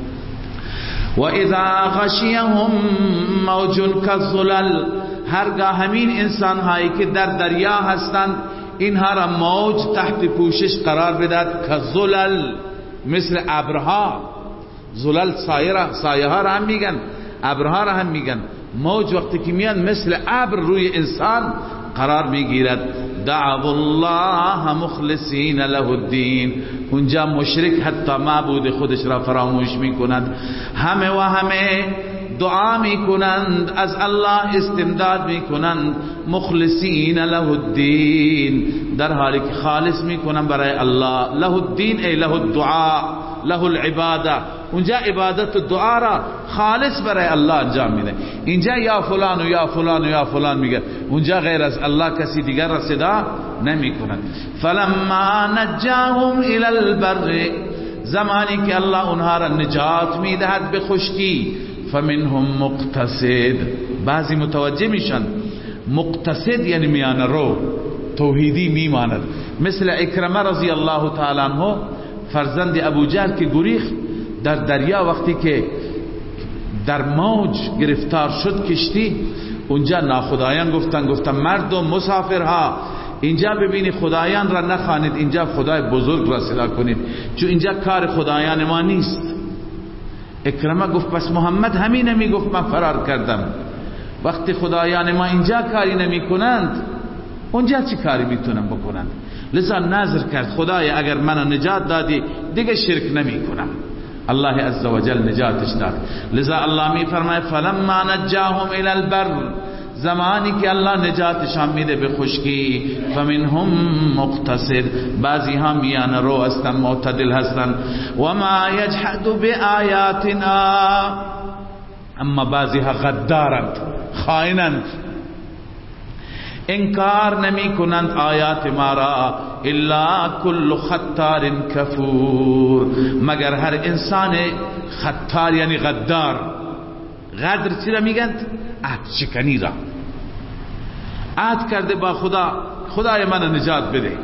و اذا غشیهم موج کالظلل، هرگاه همین انسان هایی که در دریا هستند اینها را موج تحت پوشش قرار بدهد، کالظلل، مثل ابرها. زلل سایه سایه ها را هم میگن، ابرها را هم میگن. موج وقتی که میان مثل ابر روی انسان قرار میگیرد. دعوا الله مخلصین له الدین، اونجا مشرک حتی معبود خودش را فراموش میکند، همه و همه دعا میکنند، از الله استمداد میکنند، مخلصین له الدین، در حالی که خالص میکنند برای الله. له الدین ای له الدعاء له العباده، اونجا عبادت و دعا را خالص برای الله انجام میده. اینجا یا فلان و یا فلان و یا فلان میگه، اونجا غیر از الله کسی دیگر را صدا نمی کند. فلما نجاهم الى البر، زمانی که الله اونها را نجات میدهد به خشکی، فمنهم مقتصد، بعضی متوجه میشن مقتصد یعنی میان رو، توحیدی میماند. مثل اکرمه رضی الله تعالی عنہ، فرزند ابو جهل که گریخت در دریا، وقتی که در موج گرفتار شد کشتی، اونجا ناخدایان گفتن گفتن مردم مسافرها اینجا ببینی خدایان را نخوانید، اینجا خدای بزرگ را صدا کنید، چون اینجا کار خدایان ما نیست. اکرمه گفت پس محمد همین نمی گفت من فرار کردم، وقتی خدایان ما اینجا کاری نمی کنند اونجا چی کاری میتونن بکنند؟ لذا نظر کرد خدای اگر منو نجات دادی دیگه شرک نمی کنم. الله عزوجل نجاتش داد. لذا الله می فرماید فلما نجاهم الى البر، زمانی که الله نجاتشان میده به خشکی، فمنهم مقتصد، بعضی ها میان رو هستن، معتدل هستن. و ما یجحد بآیاتنا، اما بعضی ها غدارند، خائنند، انکار نمی کنند آیات ما را، الا کل خطار کفور، مگر هر انسان خطار یعنی غدار. غدر چی را میگند؟ عهد شکنی را. عهد کرده با خدا، خدای من نجات بده،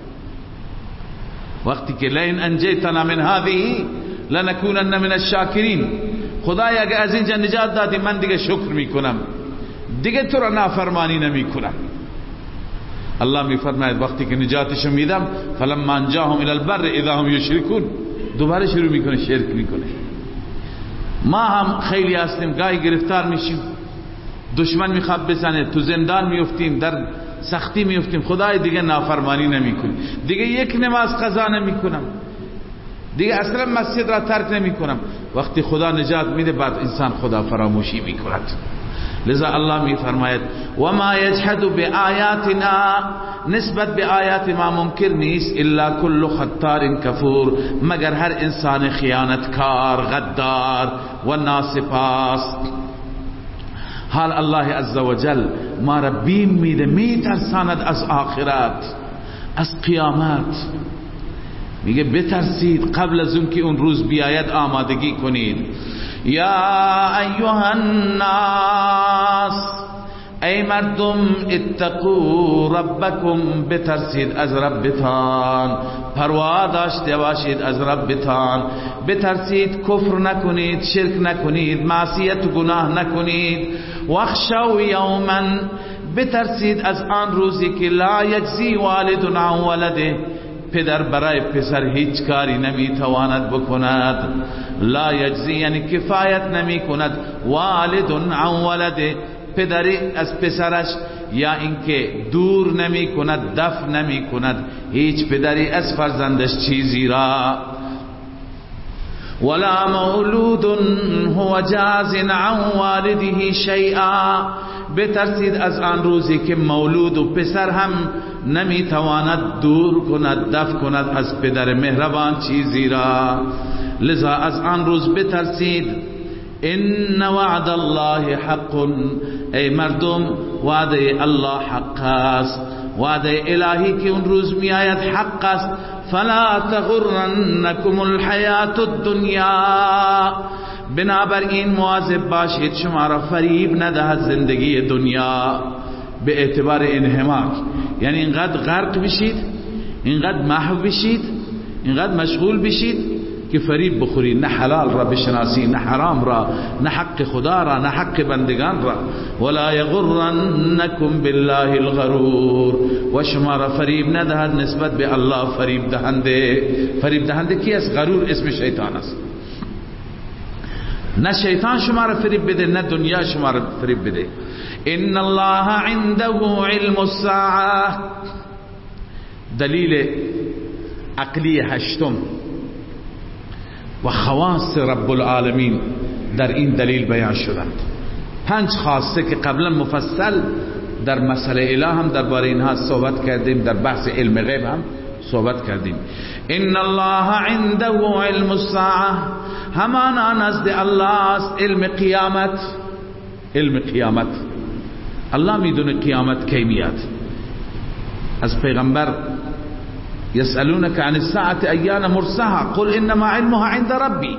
وقتی که لئن انجیتنا من هذه لنکونن من الشاکرین، خدای اگه از اینجا نجات دادی من دیگه شکر میکنم. دیگه تو را نافرمانی نمی کنم. الله می فرماید وقتی که نجاتش میدم فلما انجاهم الی البر اذا هم یشرکون، دوباره شروع میکنه شرک میکنه. ما هم خیلی هستیم گاهی گرفتار میشیم، دشمن میخواد بزنه، تو زندان میفتیم، در سختی میفتیم، خدای دیگه نافرمانی نمیکنیم، دیگه یک نماز قضا نمیکنم، دیگه اصلا مسجد را ترک نمیکنم. وقتی خدا نجات میده بعد انسان خدا فراموشی میکند. لذا الله می فرماید و ما یجحد بآیاتنا، نسبت به آیات ما منکر نیست الا کل خطار کفور، مگر هر انسان خیانتکار، غدار و ناسپاس. حال الله عزوجل ما را بیم میده، میترساند از آخرت، از قیامت. میگه بترسید قبل از اون که اون روز بیاید آمادگی کنید. یا ایها الناس، ای مردم، اتقوا ربکم، بترسید از ربتان، پروا داشته باشید از ربتان، بترسید کفر نکنید، شرک نکنید، معصیت و گناه نکنید. واخشوا یوما، بترسید از آن روزی که لا یجزی والد عن ولده، پدر برای پسر هیچ کاری نمیتواند بکند. لا یجزی یعنی کفایت نمی کند، والد عن ولده، پدری از پسرش، یا اینکه دور نمی کند، دفع نمی کند هیچ پدری از فرزندش چیزی را. ولا مولود هو جاز عن والده شیئا، بترسید از آن روزی که مولود و پسر هم نمیتواند دور کند، دفع کند از پدر مهربان چیزی را. لذا از آن روز بترسید. ان وعد الله حق، ای مردم وعده الله حق است، وعده الهی که اون روز می آید حق است. فلا تغرنکم الحیات الدنیا، بنابراین مواظب باشید شما را فریب ندهد زندگی دنیا به اعتبار انحماک، یعنی اینقدر غرق بشید، اینقدر محو بشید، اینقدر مشغول بشید که فریب بخورید، نه حلال را بشناسید، نه حرام را، نه حق خدا را، نه حق بندگان را. ولا یغرنکم بالله الغرور، و شما را فریب ندهد نسبت به الله فریب دهنده. فریب دهنده کی است؟ غرور اسم شیطان است. نه شیطان شما را فریب بده، نه دنیا شما را فریب بده. ان الله عنده علم الساعه، دلیل عقلی هشتم و خواص رب العالمین در این دلیل بیان شدند. پنج خاصه که قبلا مفصل در مسئله اله هم درباره اینها صحبت کردیم، در بحث علم غیب هم صحبت کردیم. ان الله عنده علم الساعه، همانا نزد الله است علم قیامت. علم قیامت الله میدونه قیامت کی میاد. از پیغمبر یسألونک عن الساعة ایان مرساها قل انما علمها عند ربی،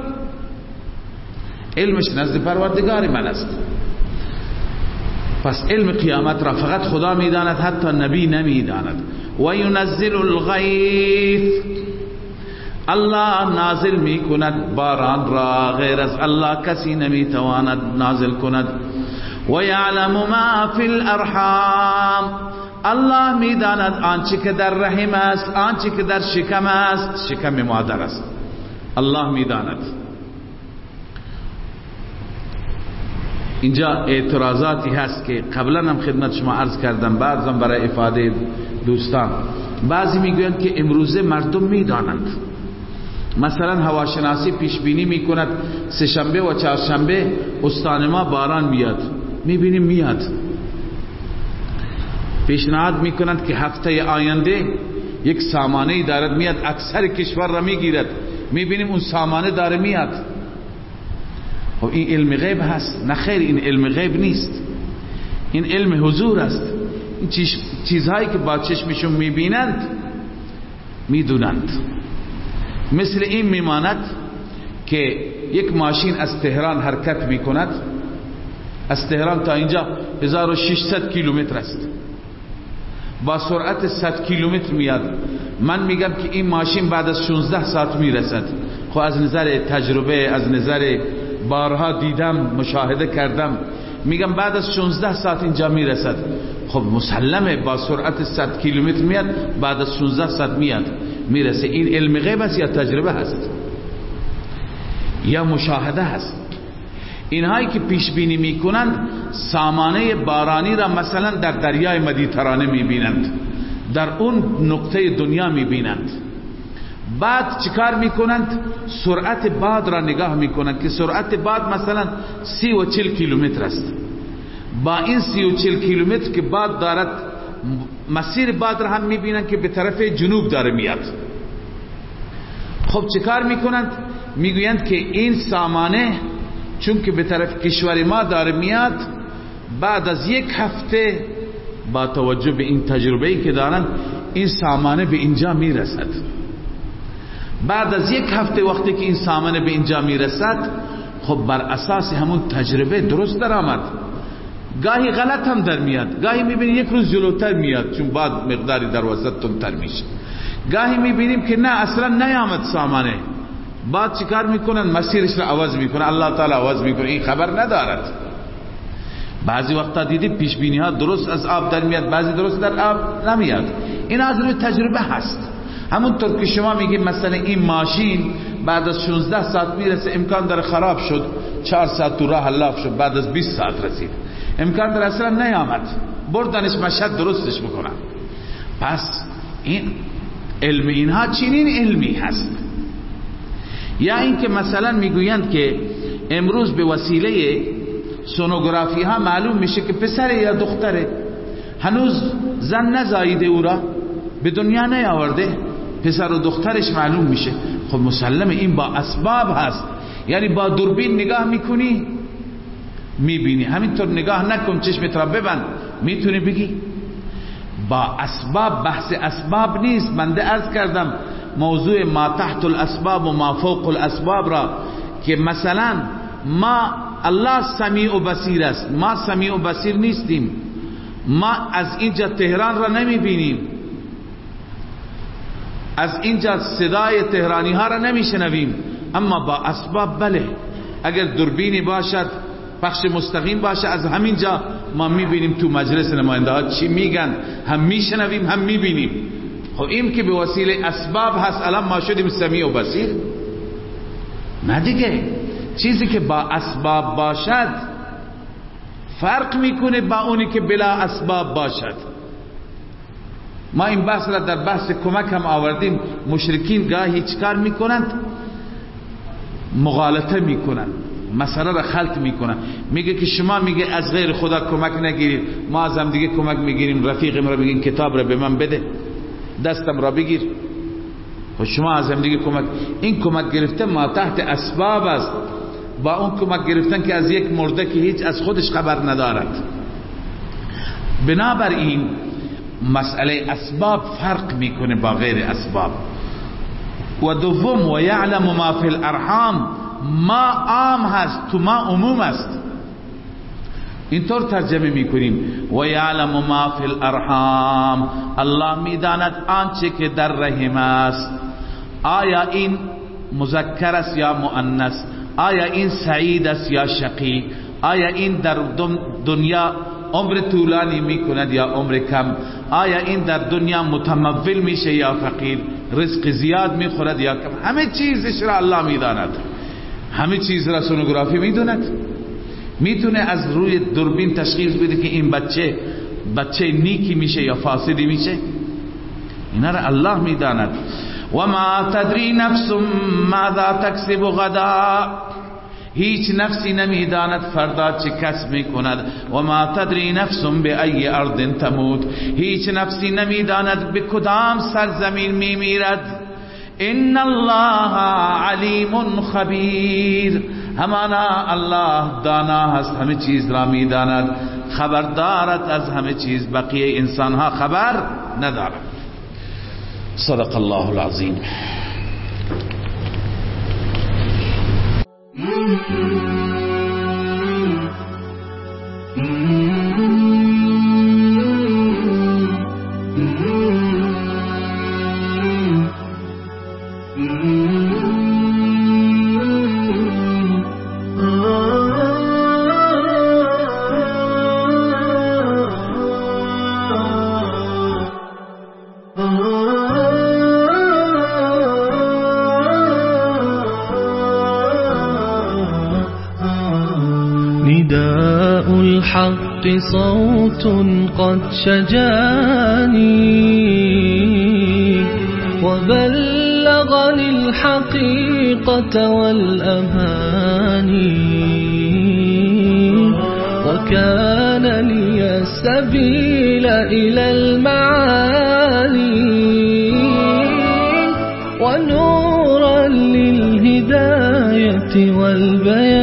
علمش نزد پروردگار من است. پس علم قیامت را فقط خدا میداند، حتی نبی نمیداند. و ینزل الغیث، الله نازل میکند باران را، غیر از الله کسی نمیتواند نازل کند. و یعلم ما فی الارحام، الله میداند آنچه که در رحم است، آنچه که در شکم است، شکم مادر است، الله میداند. اینجا اعتراضاتی هست که قبلا هم خدمت شما عرض کردم، بعضم برای افاده دوستان. بعضی میگویند که امروزه مردم میدانند، مثلا هواشناسی پیش بینی میکند سه شنبه و چهارشنبه استان ما باران میاد، میبینیم میاد. پیشنهاد میکنند که هفته آینده یک سامانه دارد میاد، اکثر کشور را میگیرد، میبینیم اون سامانه داره میاد. و این علم غیب هست؟ نه خیر، این علم غیب نیست، این علم حضور است. این چیزهایی که با چشمشون میبینند میدونند. مثل این میماند که یک ماشین از تهران حرکت میکند، از تهران تا اینجا هزار و ششصد کیلومتر است، با سرعت صد کیلومتر میاد. من میگم که این ماشین بعد از شانزده ساعت میرسد. خب از نظر تجربه، از نظر بارها دیدم، مشاهده کردم، میگم بعد از شانزده ساعت اینجا میرسد. خب مسلمه با سرعت صد کیلومتر میاد، بعد از شانزده ساعت میاد میرسه. این علم غیب است یا تجربه هست یا مشاهده هست؟ اینهایی که پیش بینی میکنند سامانه بارانی را مثلا در دریای مدیترانه میبینند، در اون نقطه دنیا میبینند. بعد چیکار میکنند؟ سرعت باد را نگاه میکنند که سرعت باد مثلا سی و چل کیلومتر است. با این سی و چل کیلومتر که باد دارد، مسیر باد را هم میبینند که به طرف جنوب داره میاد. خب چیکار میکنند؟ میگویند که این سامانه چون که به طرف کشور ما داره میاد، بعد از یک هفته با توجه به این تجربه‌ای که دارن این سامانه به اینجا میرسد. بعد از یک هفته وقتی که این سامانه به اینجا میرسد، خب بر اساس همون تجربه درست در آمد. گاهی غلط هم در میاد، گاهی میبینی یک روز جلوتر میاد چون بعد مقداری در وسط تندتر میشه. گاهی میبینیم که نه اصلا نیامد سامانه، بعد چیکار میکنن؟ مسیرش را عوض میکنه، الله تعالی عوض میکنه، این خبر ندارد. بعضی وقتا دیدی پیش بینی ها درست از آب در میاد، بعضی درست در آب نمیاد. این از روی تجربه هست. همونطور که شما میگید مثلا این ماشین بعد از شانزده ساعت میرسه، امکان داره خراب شد، چهار ساعت تو راه حلاف شد، بعد از بیست ساعت رسید، امکان داره اصلا نیامد، بردنش مشهد درستش میکنن. پس این علم اینها چنین علمی هست. یا این که مثلا میگویند که امروز به وسیله سونوگرافی ها معلوم میشه که پسر یا دختره، هنوز زن نزاییده، او را به دنیا نیاورده، پسر و دخترش معلوم میشه. خب مسلمه این با اسباب هست، یعنی با دوربین نگاه میکنی میبینی، همینطور نگاه نکن چشمت را ببند میتونی بگی. با اسباب، بحث اسباب نیست. بنده عرض کردم موضوع ما تحت الاسباب و ما فوق الاسباب را که مثلا ما الله سمیع و بصیر است، ما سمیع و بصیر نیستیم، ما از اینجا تهران را نمی بینیم، از اینجا صدای تهرانی ها را نمی شنویم، اما با اسباب بله. اگر دوربینی باشد، پخش مستقیم باشه، از همینجا ما می بینیم تو مجلس نماینده ها چی میگن، هم می شنویم هم می بینیم. خب این که به وسیله اسباب هست، الان ما شدیم سمیع و بصیر؟ نه دیگه. چیزی که با اسباب باشد فرق میکنه با اونی که بلا اسباب باشد. ما این بحث را در بحث کمک هم آوردیم. مشرکین گاهی چیکار میکنند؟ مغالطه میکنند، مسئله را خلط میکنند. میگه که شما میگه از غیر خدا کمک نگیرید، ما از هم دیگه کمک میگیریم. رفیقم را بگین کتاب را به من بده، دستم را بگیر، و شما از هم دیگه کمک. این کمک گرفتن ما تحت اسباب است، با اون کمک گرفتن که از یک مرده که هیچ از خودش خبر ندارد. بنابراین مسئله اسباب فرق میکنه با غیر اسباب. و دوم و یعلم ما فی الارحام، ما عام هست تو ما عموم است. اینطور ترجمه میکنیم و یعلم ما فی الارحام، الله میداند آنچه که در رحم است. آیا این مذکر است یا مؤنث؟ آیا این سعید است یا شقی؟ آیا این در دنیا عمر طولانی میکند یا عمر کم؟ آیا این در دنیا متمول میشه یا فقیر؟ رزق زیاد میخورد یا کم؟ همه چیزش را الله میداند. همه چیز را سونوگرافی میدوند. میتونه از روی دوربین تشخیص بده که این بچه بچه نیکی میشه یا فاسدی میشه. اینا را الله میداند. و ما تدری نفس ماذا تکسب غدا، هیچ نفسی نمیداند فردا چه کسب میکند. و ما تدری نفس بأی ارض تموت، هیچ نفسی نمیداند به کدام سرزمین میمیرد. ان الله علیم خبیر، همانا الله دانا هست، همه چیز را میداند، خبر دارد از همه چیز، بقیه انسان ها خبر ندارد. صدق الله العظیم. نداء الحق صوت قد شجاني وبلغني الحقيقة والأماني وكان لي السبيل إلى المعالي ونورا للهداية والبيان